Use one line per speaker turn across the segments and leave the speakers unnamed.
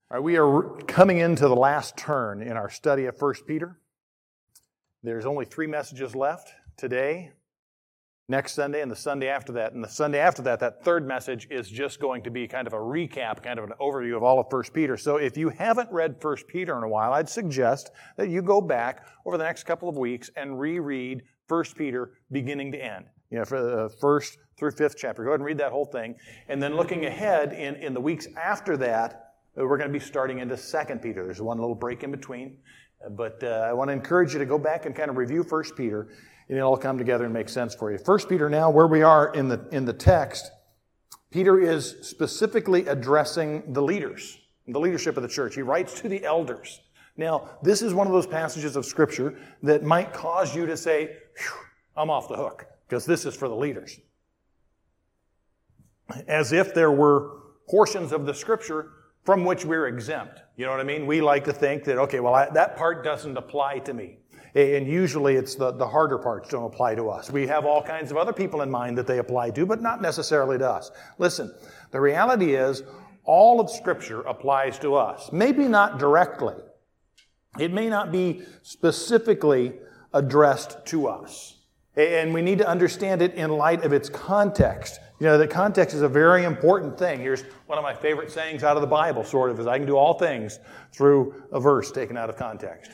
All right, we are coming into the last turn in our study of 1 Peter. There's only 3 messages left today, next Sunday, and the Sunday after that. And the Sunday after that, that third message is just going to be kind of a recap, kind of an overview of all of 1 Peter. So if you haven't read 1 Peter in a while, I'd suggest that you go back over the next couple of weeks and reread 1 Peter beginning to end. You know, for the 1st through 5th chapter. Go ahead and read that whole thing. And then looking ahead in the weeks after that, we're going to be starting into 2 Peter. There's one little break in between. But I want to encourage you to go back and kind of review 1 Peter, and it'll all come together and make sense for you. 1 Peter now, where we are in the text, Peter is specifically addressing the leaders, the leadership of the church. He writes to the elders. Now, this is one of those passages of Scripture that might cause you to say, I'm off the hook, because this is for the leaders. As if there were portions of the Scripture from which we're exempt. You know what I mean? We like to think that, okay, well, that part doesn't apply to me. And usually it's the harder parts don't apply to us. We have all kinds of other people in mind that they apply to, but not necessarily to us. Listen, the reality is all of Scripture applies to us. Maybe not directly. It may not be specifically addressed to us. And we need to understand it in light of its context. You know, the context is a very important thing. Here's one of my favorite sayings out of the Bible, sort of, is I can do all things through a verse taken out of context.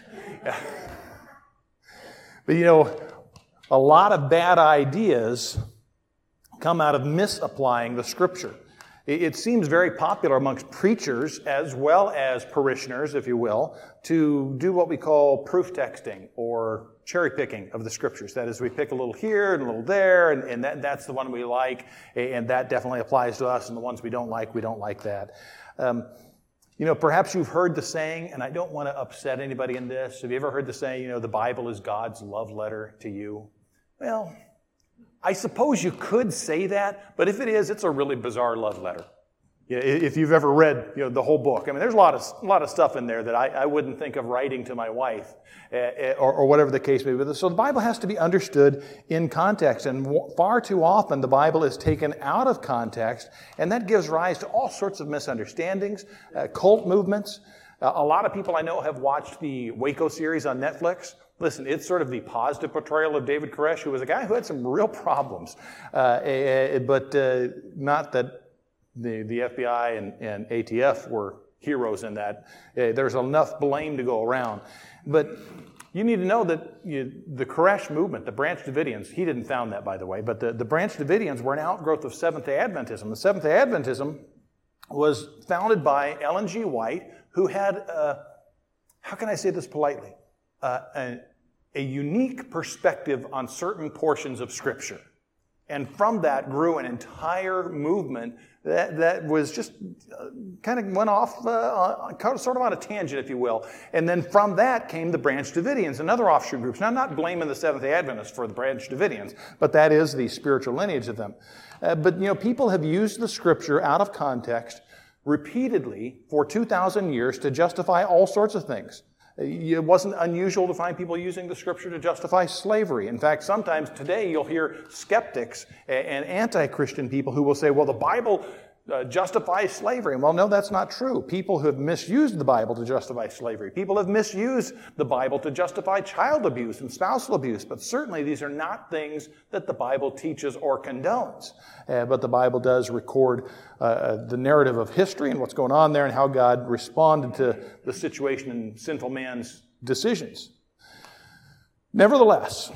But, you know, a lot of bad ideas come out of misapplying the Scripture. It seems very popular amongst preachers as well as parishioners, if you will, to do what we call proof texting or cherry picking of the Scriptures. That is, we pick a little here and a little there, and that's the one we like, and that definitely applies to us, and the ones we don't like that. You know, perhaps you've heard the saying, and I don't want to upset anybody in this. Have you ever heard the saying, you know, the Bible is God's love letter to you? Well, I suppose you could say that, but if it is, it's a really bizarre love letter. Yeah, if you've ever read, you know, the whole book, I mean, there's a lot of stuff in there that I wouldn't think of writing to my wife, or whatever the case may be. So the Bible has to be understood in context, and far too often the Bible is taken out of context, and that gives rise to all sorts of misunderstandings, cult movements. A lot of people I know have watched the Waco series on Netflix. Listen, it's sort of the positive portrayal of David Koresh, who was a guy who had some real problems, but not that the FBI and ATF were heroes in that. There's enough blame to go around. But you need to know that the Koresh movement, the Branch Davidians, he didn't found that, by the way, but the Branch Davidians were an outgrowth of Seventh-day Adventism. The Seventh-day Adventism was founded by Ellen G. White, who had, how can I say this politely, a unique perspective on certain portions of Scripture. And from that grew an entire movement that was just kind of went off sort of on a tangent, if you will. And then from that came the Branch Davidians and other offshoot groups. Now, I'm not blaming the Seventh-day Adventists for the Branch Davidians, but that is the spiritual lineage of them. But, you know, people have used the Scripture out of context repeatedly for 2,000 years to justify all sorts of things. It wasn't unusual to find people using the Scripture to justify slavery. In fact, sometimes today you'll hear skeptics and anti-Christian people who will say, well, the Bible justifies slavery. Well, no, that's not true. People have misused the Bible to justify slavery. People have misused the Bible to justify child abuse and spousal abuse. But certainly these are not things that the Bible teaches or condones. But the Bible does record the narrative of history and what's going on there and how God responded to the situation and sinful man's decisions. Nevertheless,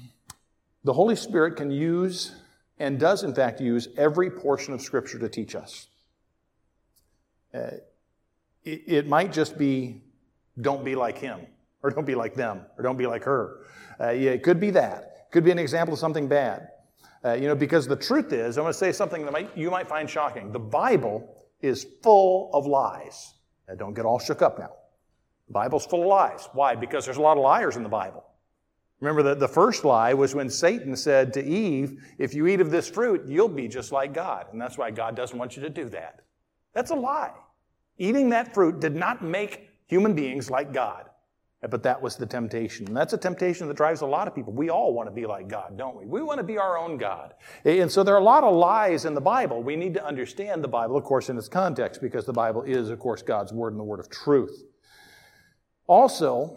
the Holy Spirit can use and does, in fact, use every portion of Scripture to teach us. It might just be, don't be like him, or don't be like them, or don't be like her. It could be that. It could be an example of something bad. Because the truth is, I'm going to say something that you might find shocking. The Bible is full of lies. Don't get all shook up now. The Bible's full of lies. Why? Because there's a lot of liars in the Bible. Remember, the first lie was when Satan said to Eve, if you eat of this fruit, you'll be just like God. And that's why God doesn't want you to do that. That's a lie. Eating that fruit did not make human beings like God. But that was the temptation. And that's a temptation that drives a lot of people. We all want to be like God, don't we? We want to be our own God. And so there are a lot of lies in the Bible. We need to understand the Bible, of course, in its context, because the Bible is, of course, God's Word and the Word of truth. Also,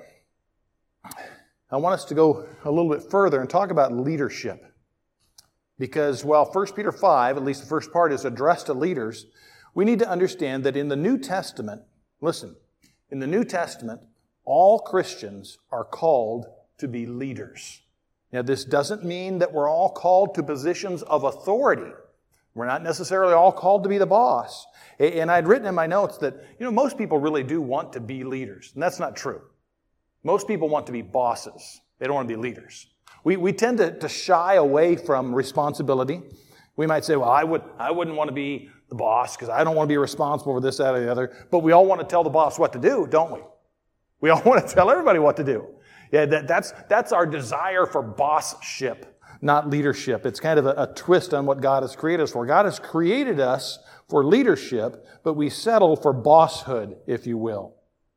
I want us to go a little bit further and talk about leadership. Because while 1 Peter 5, at least the first part, is addressed to leaders, we need to understand that in the New Testament, listen, in the New Testament, all Christians are called to be leaders. Now, this doesn't mean that we're all called to positions of authority. We're not necessarily all called to be the boss. And I'd written in my notes that, most people really do want to be leaders. And that's not true. Most people want to be bosses. They don't want to be leaders. We tend to shy away from responsibility. We might say, well, I wouldn't want to be the boss because I don't want to be responsible for this, that, or the other. But we all want to tell the boss what to do, don't we? We all want to tell everybody what to do. Yeah, that's our desire for bossship, not leadership. It's kind of a twist on what God has created us for. God has created us for leadership, but we settle for bosshood, if you will.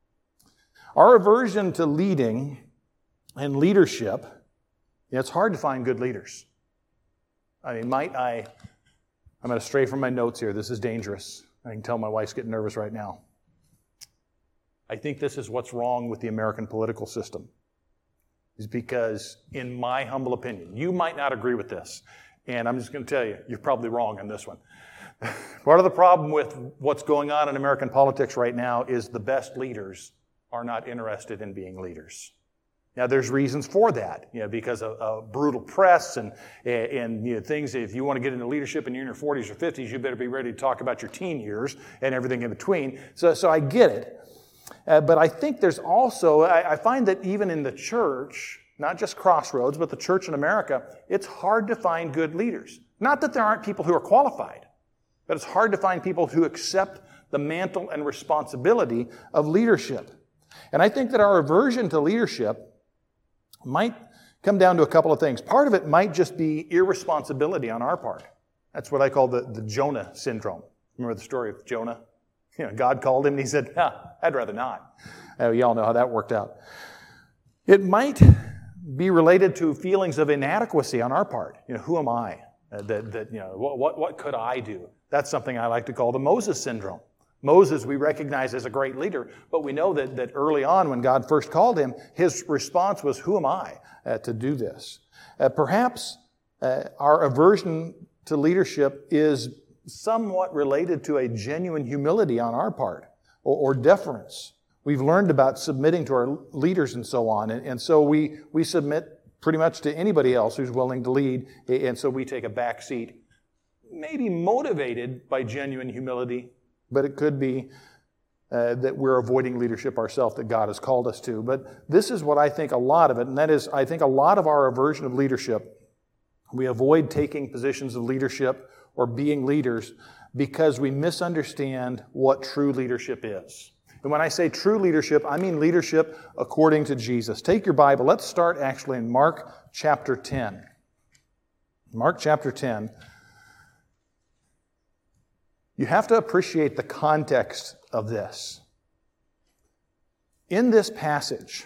Our aversion to leading and leadership, it's hard to find good leaders. I mean, I'm going to stray from my notes here. This is dangerous. I can tell my wife's getting nervous right now. I think this is what's wrong with the American political system. Is because, in my humble opinion, you might not agree with this, and I'm just going to tell you, you're probably wrong on this one. Part of the problem with what's going on in American politics right now is the best leaders are not interested in being leaders. Now, there's reasons for that, because of brutal press and things. If you want to get into leadership and you're in your 40s or 50s, you better be ready to talk about your teen years and everything in between. So I get it. But I think there's also, I find that even in the church, not just Crossroads, but the church in America, it's hard to find good leaders. Not that there aren't people who are qualified, but it's hard to find people who accept the mantle and responsibility of leadership. And I think that our aversion to leadership might come down to a couple of things. Part of it might just be irresponsibility on our part. That's what I call the Jonah syndrome. Remember the story of Jonah? God called him and he said, I'd rather not. You all know how that worked out. It might be related to feelings of inadequacy on our part. Who am I? What could I do? That's something I like to call the Moses syndrome. Moses we recognize as a great leader, but we know that early on when God first called him, his response was, who am I to do this? Perhaps our aversion to leadership is somewhat related to a genuine humility on our part or deference. We've learned about submitting to our leaders and so on, and so we submit pretty much to anybody else who's willing to lead, and so we take a back seat, maybe motivated by genuine humility, but it could be that we're avoiding leadership ourselves that God has called us to. But this is what I think a lot of it, and that is I think a lot of our aversion of leadership, we avoid taking positions of leadership or being leaders because we misunderstand what true leadership is. And when I say true leadership, I mean leadership according to Jesus. Take your Bible. Let's start actually in Mark chapter 10. Mark chapter 10. You have to appreciate the context of this. In this passage,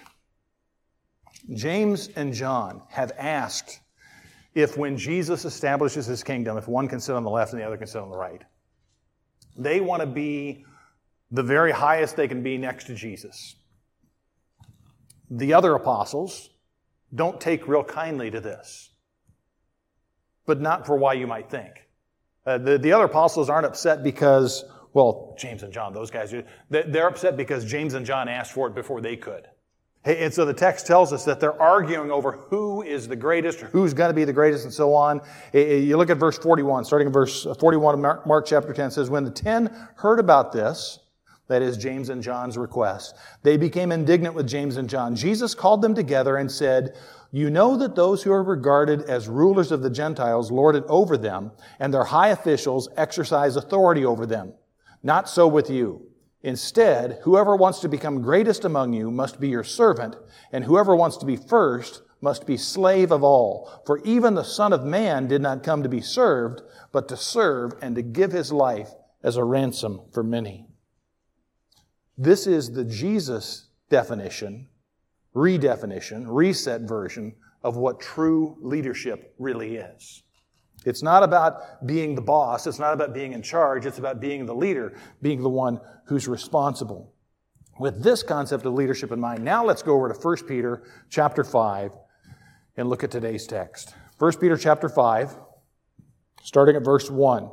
James and John have asked if when Jesus establishes his kingdom, if one can sit on the left and the other can sit on the right, they want to be the very highest they can be next to Jesus. The other apostles don't take real kindly to this, but not for why you might think. The other apostles aren't upset because, James and John, those guys, they're upset because James and John asked for it before they could. And so the text tells us that they're arguing over who is the greatest or who's going to be the greatest and so on. You look at verse 41, starting in verse 41 of Mark chapter 10, says, when the 10 heard about this, that is James and John's request, they became indignant with James and John. Jesus called them together and said, you know that those who are regarded as rulers of the Gentiles lord it over them, and their high officials exercise authority over them. Not so with you. Instead, whoever wants to become greatest among you must be your servant, and whoever wants to be first must be slave of all. For even the Son of Man did not come to be served, but to serve and to give his life as a ransom for many. This is the Jesus definition redefinition, reset version of what true leadership really is. It's not about being the boss. It's not about being in charge. It's about being the leader, being the one who's responsible. With this concept of leadership in mind, now let's go over to 1 Peter chapter 5 and look at today's text. 1 Peter chapter 5, starting at verse 1.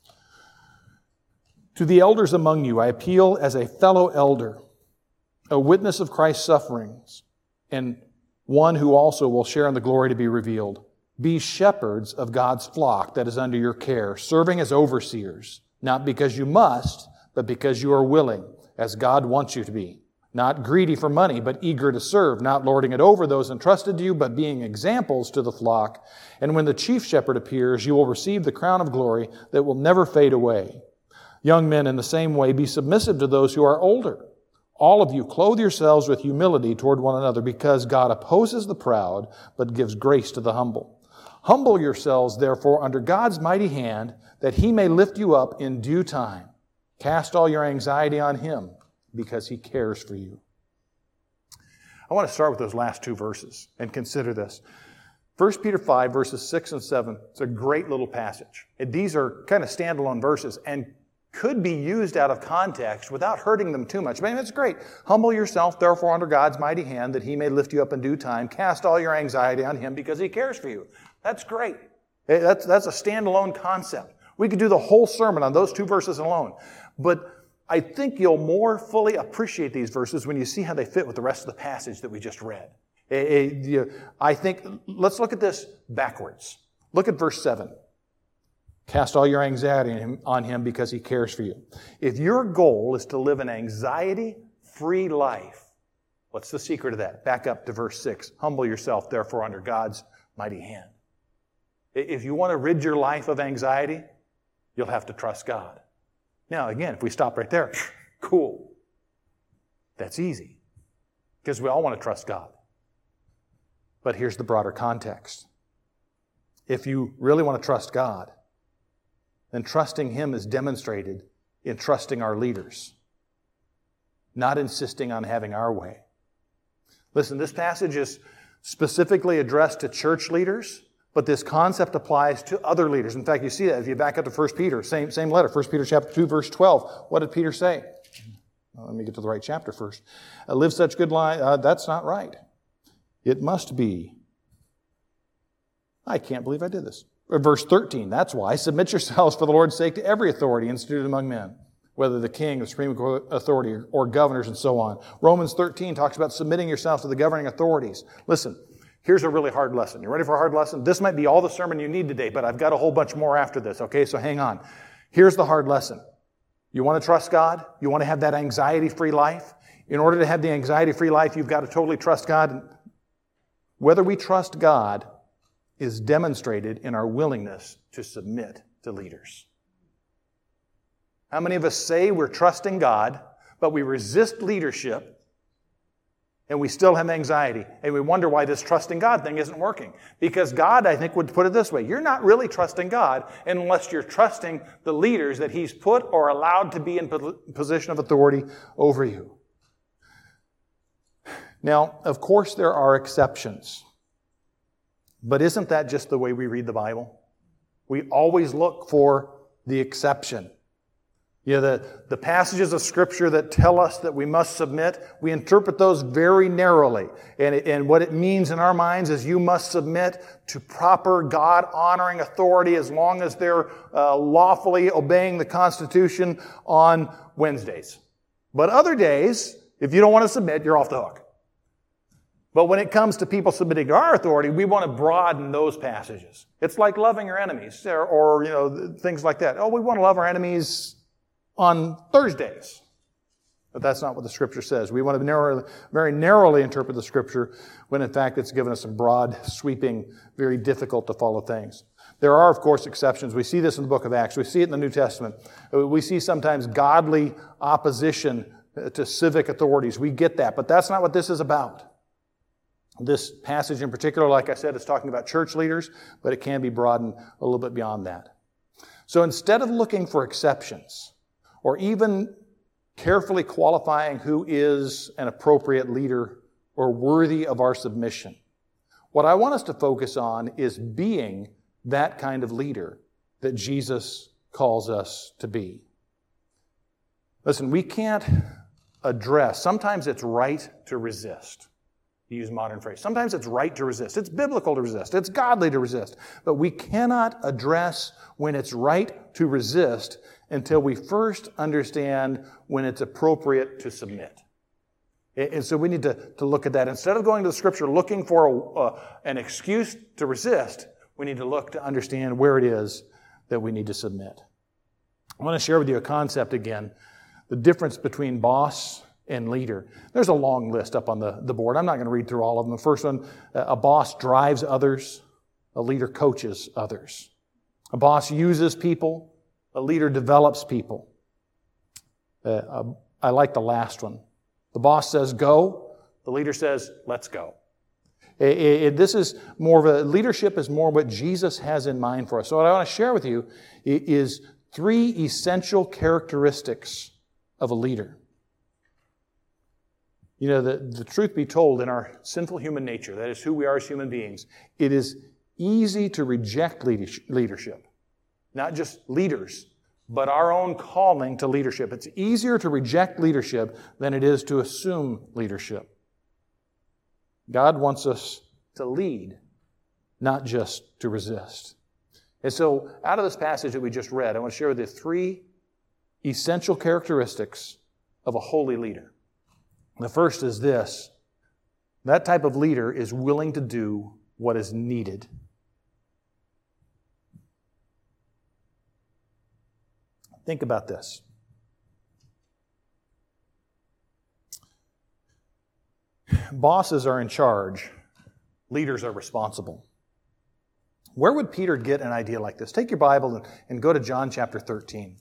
To the elders among you, I appeal as a fellow elder, a witness of Christ's sufferings, and one who also will share in the glory to be revealed. Be shepherds of God's flock that is under your care, serving as overseers, not because you must, but because you are willing, as God wants you to be. Not greedy for money, but eager to serve, not lording it over those entrusted to you, but being examples to the flock. And when the chief shepherd appears, you will receive the crown of glory that will never fade away. Young men, in the same way, be submissive to those who are older. All of you, clothe yourselves with humility toward one another, because God opposes the proud, but gives grace to the humble. Humble yourselves, therefore, under God's mighty hand, that He may lift you up in due time. Cast all your anxiety on Him, because He cares for you. I want to start with those last two verses and consider this. 1 Peter 5, verses 6 and 7, it's a great little passage. These are kind of standalone verses and could be used out of context without hurting them too much. I mean, it's great. Humble yourself, therefore, under God's mighty hand, that He may lift you up in due time. Cast all your anxiety on Him, because He cares for you. That's great. That's a standalone concept. We could do the whole sermon on those two verses alone. But I think you'll more fully appreciate these verses when you see how they fit with the rest of the passage that we just read. I think, let's look at this backwards. Look at verse 7. Cast all your anxiety on Him because He cares for you. If your goal is to live an anxiety-free life, what's the secret of that? Back up to verse 6. Humble yourself, therefore, under God's mighty hand. If you want to rid your life of anxiety, you'll have to trust God. Now, again, if we stop right there, cool. That's easy, because we all want to trust God. But here's the broader context. If you really want to trust God, then trusting Him is demonstrated in trusting our leaders, not insisting on having our way. Listen, this passage is specifically addressed to church leaders, but this concept applies to other leaders. In fact, you see that if you back up to 1 Peter, same letter, 1 Peter chapter 2, verse 12. What did Peter say? Well, let me get to the right chapter first. Live such good life. That's not right. It must be. I can't believe I did this. Verse 13, that's why. Submit yourselves for the Lord's sake to every authority instituted among men, whether the king, the supreme authority, or governors, and so on. Romans 13 talks about submitting yourselves to the governing authorities. Listen, here's a really hard lesson. You ready for a hard lesson? This might be all the sermon you need today, but I've got a whole bunch more after this, okay? So hang on. Here's the hard lesson. You want to trust God? You want to have that anxiety-free life? In order to have the anxiety-free life, you've got to totally trust God. Whether we trust God is demonstrated in our willingness to submit to leaders. How many of us say we're trusting God, but we resist leadership, and we still have anxiety, and we wonder why this trusting God thing isn't working? Because God, I think, would put it this way. You're not really trusting God unless you're trusting the leaders that He's put or allowed to be in position of authority over you. Now, of course, there are exceptions. But isn't that just the way we read the Bible? We always look for the exception. The passages of Scripture that tell us that we must submit, we interpret those very narrowly. And what it means in our minds is you must submit to proper God-honoring authority as long as they're lawfully obeying the Constitution on Wednesdays. But other days, if you don't want to submit, you're off the hook. But when it comes to people submitting to our authority, we want to broaden those passages. It's like loving your enemies or things like that. Oh, we want to love our enemies on Thursdays. But that's not what the Scripture says. We want to very narrowly interpret the Scripture when, in fact, it's given us some broad, sweeping, very difficult to follow things. There are, of course, exceptions. We see this in the book of Acts. We see it in the New Testament. We see sometimes godly opposition to civic authorities. We get that. But that's not what this is about. This passage in particular, like I said, is talking about church leaders, but it can be broadened a little bit beyond that. So instead of looking for exceptions, or even carefully qualifying who is an appropriate leader or worthy of our submission. What I want us to focus on is being that kind of leader that Jesus calls us to be. Listen, we can't address, sometimes it's right to resist, to use modern phrase. Sometimes it's right to resist. It's biblical to resist. It's godly to resist. But we cannot address when it's right to resist until we first understand when it's appropriate to submit. And so we need to look at that. Instead of going to the Scripture looking for an excuse to resist, we need to look to understand where it is that we need to submit. I want to share with you a concept again, the difference between boss and leader. There's a long list up on the board. I'm not going to read through all of them. The first one, a boss drives others, a leader coaches others. A boss uses people, a leader develops people. I like the last one. The boss says go, the leader says let's go. This is more of a, leadership is more what Jesus has in mind for us. So what I want to share with you is 3 essential characteristics of a leader. You know, the truth be told, in our sinful human nature, that is who we are as human beings, it is easy to reject leadership. Not just leaders, but our own calling to leadership. It's easier to reject leadership than it is to assume leadership. God wants us to lead, not just to resist. And so, out of this passage that we just read, I want to share with you 3 essential characteristics of a holy leader. The first is this: that type of leader is willing to do what is needed. Think about this. Bosses are in charge. Leaders are responsible. Where would Peter get an idea like this? Take your Bible and go to John chapter 13.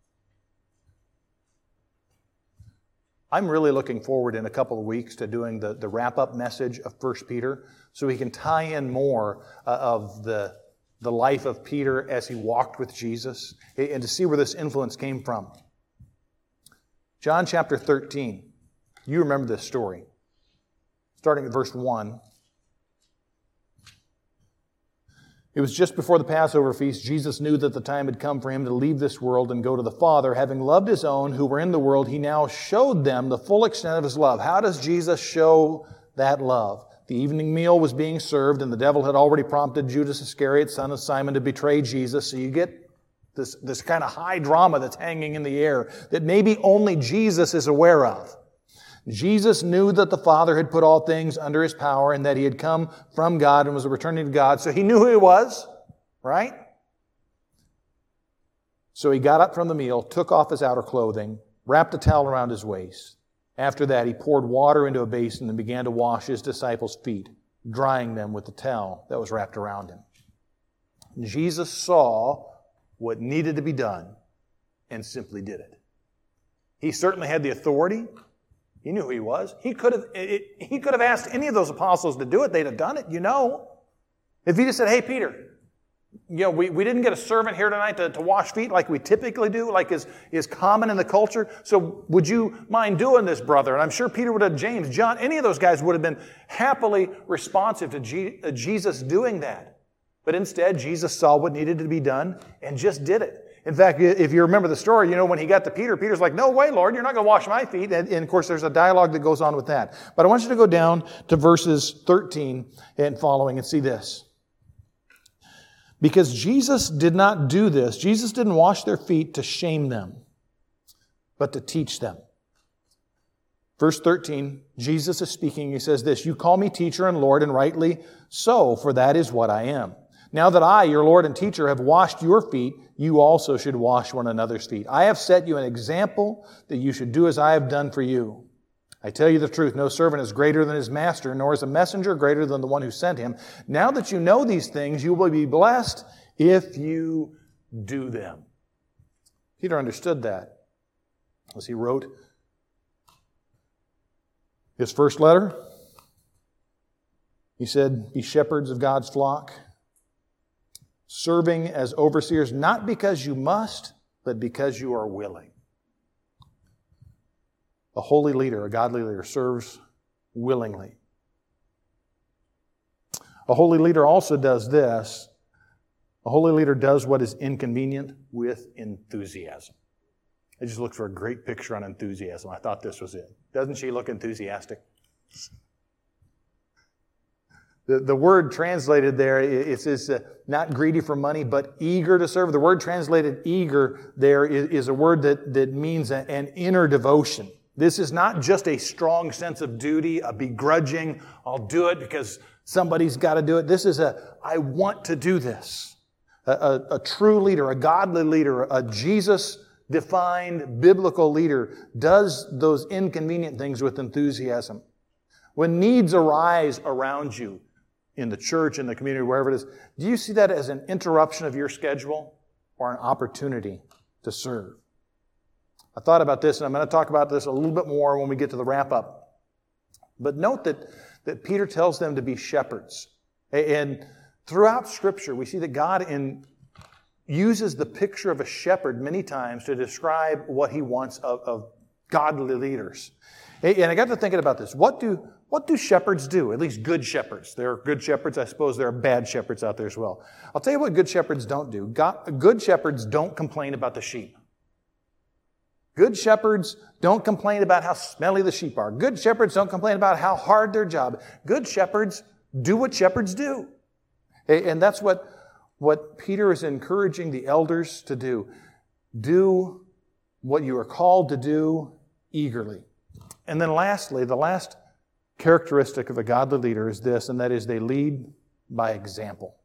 I'm really looking forward in a couple of weeks to doing the wrap-up message of 1 Peter so we can tie in more of the life of Peter as he walked with Jesus and to see where this influence came from. John chapter 13. You remember this story. Starting at verse 1. It was just before the Passover feast. Jesus knew that the time had come for him to leave this world and go to the Father. Having loved his own who were in the world, he now showed them the full extent of his love. How does Jesus show that love? The evening meal was being served, and the devil had already prompted Judas Iscariot, son of Simon, to betray Jesus. So you get this kind of high drama that's hanging in the air that maybe only Jesus is aware of. Jesus knew that the Father had put all things under his power and that he had come from God and was returning to God. So he knew who he was, right? So he got up from the meal, took off his outer clothing, wrapped a towel around his waist. After that, he poured water into a basin and began to wash his disciples' feet, drying them with the towel that was wrapped around him. Jesus saw what needed to be done and simply did it. He certainly had the authority. He knew who he was. He could have asked any of those apostles to do it. They'd have done it, you know. If he just said, hey, Peter, you know, we didn't get a servant here tonight to wash feet like we typically do, like is common in the culture. So would you mind doing this, brother? And I'm sure Peter would have, James, John, any of those guys would have been happily responsive to Jesus doing that. But instead, Jesus saw what needed to be done and just did it. In fact, if you remember the story, you know, when he got to Peter, Peter's like, no way, Lord, you're not going to wash my feet. And of course, there's a dialogue that goes on with that. But I want you to go down to verses 13 and following and see this. Because Jesus did not do this. Jesus didn't wash their feet to shame them, but to teach them. Verse 13, Jesus is speaking. He says this, you call me teacher and Lord, and rightly so, for that is what I am. Now that I, your Lord and teacher, have washed your feet, you also should wash one another's feet. I have set you an example that you should do as I have done for you. I tell you the truth, no servant is greater than his master, nor is a messenger greater than the one who sent him. Now that you know these things, you will be blessed if you do them. Peter understood that as he wrote his first letter. He said, be shepherds of God's flock, serving as overseers, not because you must, but because you are willing. A holy leader, a godly leader, serves willingly. A holy leader also does this. A holy leader does what is inconvenient with enthusiasm. I just looked for a great picture on enthusiasm. I thought this was it. Doesn't she look enthusiastic? The word translated there, it says not greedy for money, but eager to serve. The word translated eager there is a word that means an inner devotion. This is not just a strong sense of duty, a begrudging, I'll do it because somebody's got to do it. This is I want to do this. A true leader, a godly leader, a Jesus-defined biblical leader does those inconvenient things with enthusiasm. When needs arise around you, in the church, in the community, wherever it is, do you see that as an interruption of your schedule or an opportunity to serve? I thought about this, and I'm going to talk about this a little bit more when we get to the wrap-up. But note that Peter tells them to be shepherds. And throughout Scripture, we see that God uses the picture of a shepherd many times to describe what He wants of godly leaders. And I got to thinking about this. What do shepherds do? At least good shepherds. There are good shepherds. I suppose there are bad shepherds out there as well. I'll tell you what good shepherds don't do. Good shepherds don't complain about the sheep. Good shepherds don't complain about how smelly the sheep are. Good shepherds don't complain about how hard their job. Good shepherds do what shepherds do. And that's what Peter is encouraging the elders to do. Do what you are called to do eagerly. And then lastly, the last characteristic of a godly leader is this, and that is they lead by example.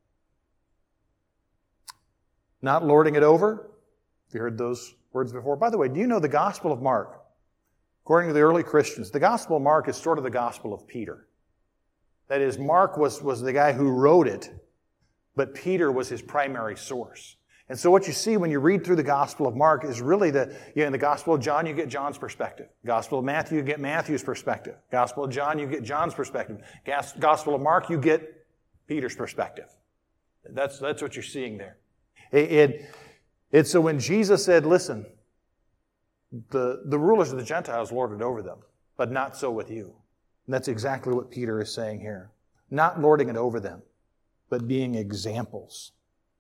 Not lording it over. Have you heard those words before? By the way, do you know the Gospel of Mark? According to the early Christians, the Gospel of Mark is sort of the Gospel of Peter. That is, Mark was the guy who wrote it, but Peter was his primary source. And so what you see when you read through the Gospel of Mark is really in the Gospel of John, you get John's perspective. Gospel of Matthew, you get Matthew's perspective. Gospel of John, you get John's perspective. Gospel of Mark, you get Peter's perspective. That's what you're seeing there. And so when Jesus said, listen, the rulers of the Gentiles lorded over them, but not so with you. And that's exactly what Peter is saying here. Not lording it over them, but being examples.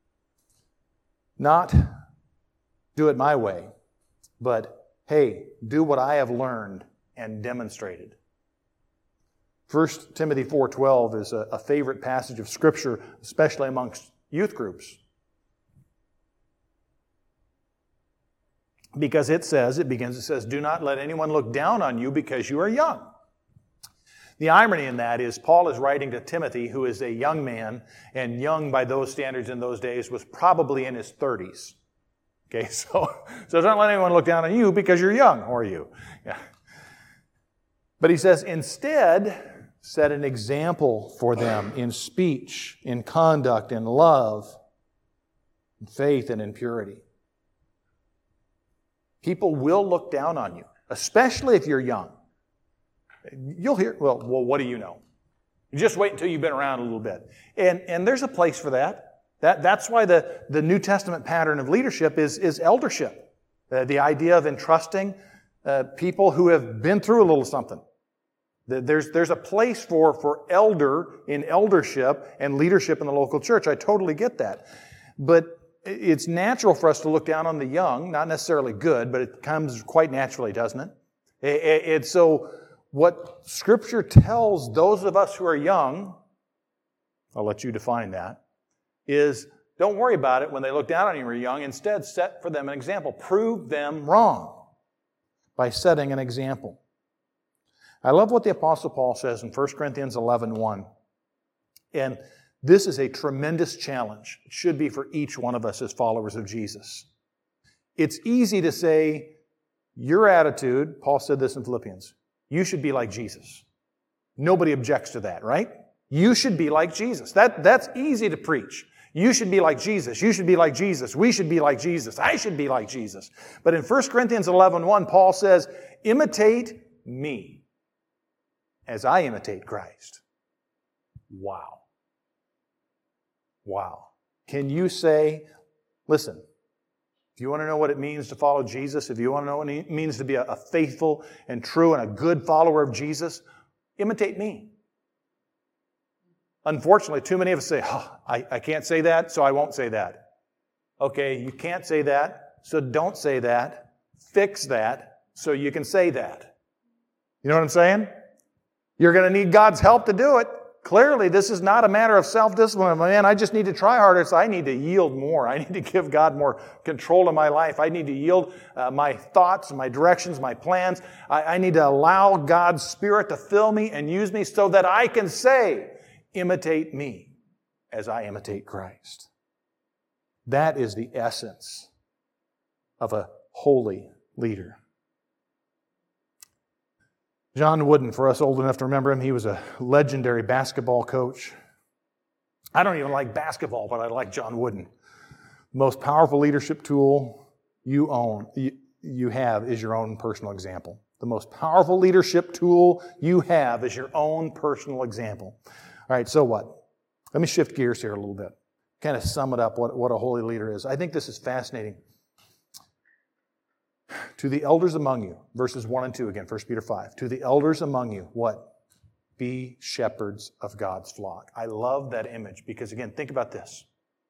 Not do it my way, but hey, do what I have learned and demonstrated. 1 Timothy 4:12 is a favorite passage of Scripture, especially amongst youth groups. Because it says, do not let anyone look down on you because you are young. The irony in that is Paul is writing to Timothy, who is a young man, and young by those standards in those days was probably in his 30s. Okay, so don't let anyone look down on you because you're young, or you. Yeah. But he says, instead, set an example for them in speech, in conduct, in love, in faith, and in purity. People will look down on you, especially if you're young. You'll hear, well, what do you know? You just wait until you've been around a little bit. And there's a place for that. That's why the New Testament pattern of leadership is eldership. The idea of entrusting people who have been through a little something. There's a place for elder in eldership and leadership in the local church. I totally get that. But it's natural for us to look down on the young, not necessarily good, but it comes quite naturally, doesn't it? So what Scripture tells those of us who are young, I'll let you define that, is don't worry about it when they look down on you when you're young. Instead, set for them an example. Prove them wrong by setting an example. I love what the Apostle Paul says in 1 Corinthians 11:1. And this is a tremendous challenge. It should be for each one of us as followers of Jesus. It's easy to say, your attitude, Paul said this in Philippians, you should be like Jesus. Nobody objects to that, right? You should be like Jesus. That's easy to preach. You should be like Jesus. You should be like Jesus. We should be like Jesus. I should be like Jesus. But in 1 Corinthians 11:1, Paul says, imitate me as I imitate Christ. Wow. Wow. Can you say, listen, if you want to know what it means to follow Jesus, if you want to know what it means to be a faithful and true and a good follower of Jesus, imitate me. Unfortunately, too many of us say, I can't say that, so I won't say that. Okay, you can't say that, so don't say that. Fix that so you can say that. You know what I'm saying? You're going to need God's help to do it. Clearly, this is not a matter of self-discipline. Man, I just need to try harder. So I need to yield more. I need to give God more control of my life. I need to yield my thoughts, my directions, my plans. I need to allow God's Spirit to fill me and use me so that I can say, imitate me as I imitate Christ. That is the essence of a holy leader. John Wooden, for us old enough to remember him, he was a legendary basketball coach. I don't even like basketball, but I like John Wooden. The most powerful leadership tool you have is your own personal example. The most powerful leadership tool you have is your own personal example. All right, so what? Let me shift gears here a little bit. Kind of sum it up what a holy leader is. I think this is fascinating. To the elders among you, verses 1 and 2 again, 1 Peter 5. To the elders among you, what? Be shepherds of God's flock. I love that image because, again, think about this.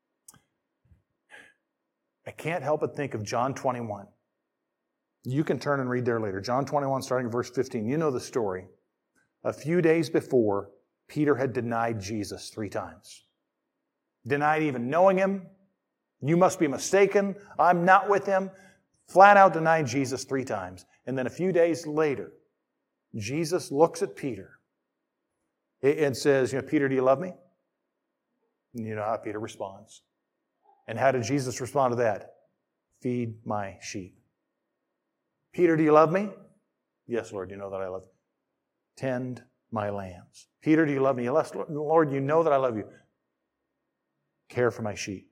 I can't help but think of John 21. You can turn and read there later. John 21, starting at verse 15. You know the story. A few days before, Peter had denied Jesus 3 times. Denied even knowing him. You must be mistaken. I'm not with him. Flat out denied Jesus 3 times. And then a few days later, Jesus looks at Peter and says, Peter, do you love me? And you know how Peter responds. And how did Jesus respond to that? Feed my sheep. Peter, do you love me? Yes, Lord, you know that I love you. Tend my lambs. Peter, do you love me? Yes, Lord, you know that I love you. Care for my sheep.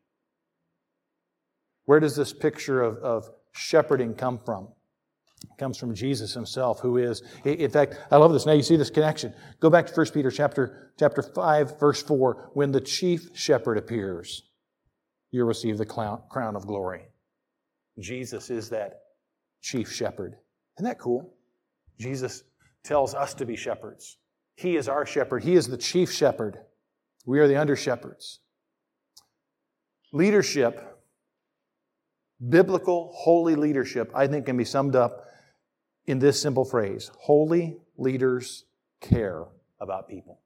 Where does this picture of shepherding come from? It comes from Jesus himself, who is, in fact, I love this. Now you see this connection. Go back to 1 Peter chapter 5, verse 4. When the chief shepherd appears, you'll receive the crown of glory. Jesus is that chief shepherd. Isn't that cool? Jesus tells us to be shepherds. He is our shepherd. He is the chief shepherd. We are the under-shepherds. Leadership, biblical, holy leadership, I think can be summed up in this simple phrase. Holy leaders care about people.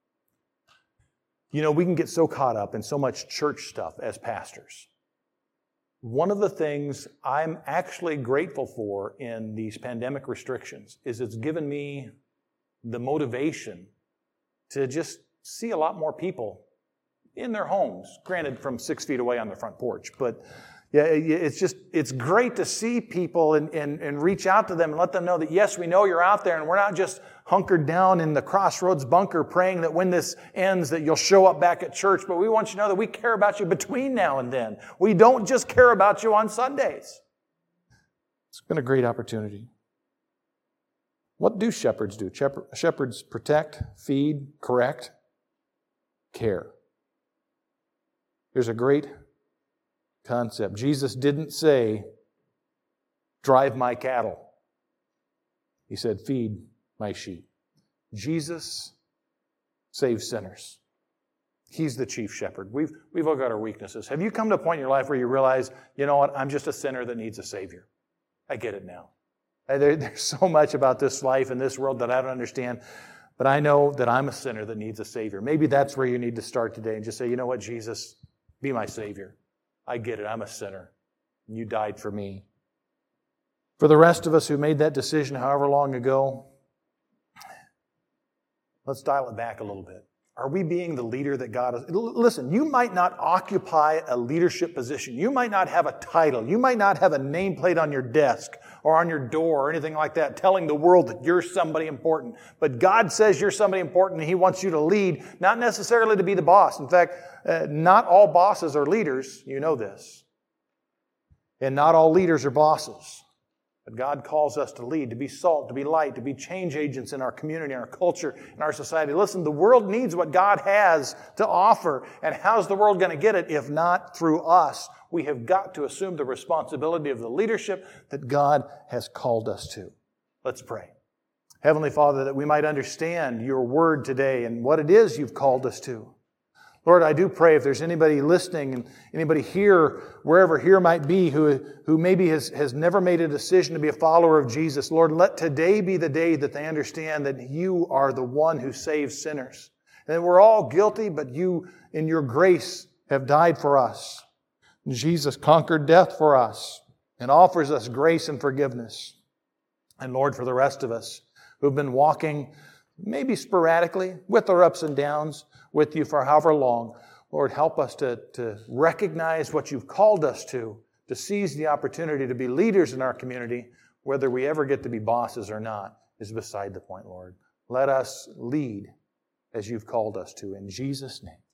We can get so caught up in so much church stuff as pastors. One of the things I'm actually grateful for in these pandemic restrictions is it's given me the motivation to just see a lot more people in their homes, granted from 6 feet away on their front porch. But yeah, it's great to see people and reach out to them and let them know that, yes, we know you're out there and we're not just hunkered down in the Crossroads bunker praying that when this ends that you'll show up back at church, but we want you to know that we care about you between now and then. We don't just care about you on Sundays. It's been a great opportunity. What do shepherds do? Shepherds protect, feed, correct, care. There's a great concept. Jesus didn't say, drive my cattle. He said, feed my sheep. Jesus saves sinners. He's the chief shepherd. We've all got our weaknesses. Have you come to a point in your life where you realize, you know what, I'm just a sinner that needs a Savior? I get it now. There's so much about this life and this world that I don't understand, but I know that I'm a sinner that needs a Savior. Maybe that's where you need to start today and just say, you know what, Jesus, be my Savior. I get it. I'm a sinner. And you died for me. For the rest of us who made that decision however long ago, let's dial it back a little bit. Are we being the leader that God is? Listen, you might not occupy a leadership position. You might not have a title. You might not have a nameplate on your desk or on your door or anything like that telling the world that you're somebody important. But God says you're somebody important and He wants you to lead, not necessarily to be the boss. In fact, not all bosses are leaders. You know this. And not all leaders are bosses. But God calls us to lead, to be salt, to be light, to be change agents in our community, in our culture, in our society. Listen, the world needs what God has to offer. And how's the world going to get it if not through us? We have got to assume the responsibility of the leadership that God has called us to. Let's pray. Heavenly Father, that we might understand your word today and what it is you've called us to. Lord, I do pray if there's anybody listening and anybody here, wherever here might be, who maybe has never made a decision to be a follower of Jesus, Lord, let today be the day that they understand that you are the one who saves sinners. And that we're all guilty, but you, in your grace, have died for us. And Jesus conquered death for us and offers us grace and forgiveness. And Lord, for the rest of us who've been walking maybe sporadically with our ups and downs with you for however long, Lord, help us to recognize what you've called us to seize the opportunity to be leaders in our community. Whether we ever get to be bosses or not is beside the point, Lord. Let us lead as you've called us to. In Jesus' name.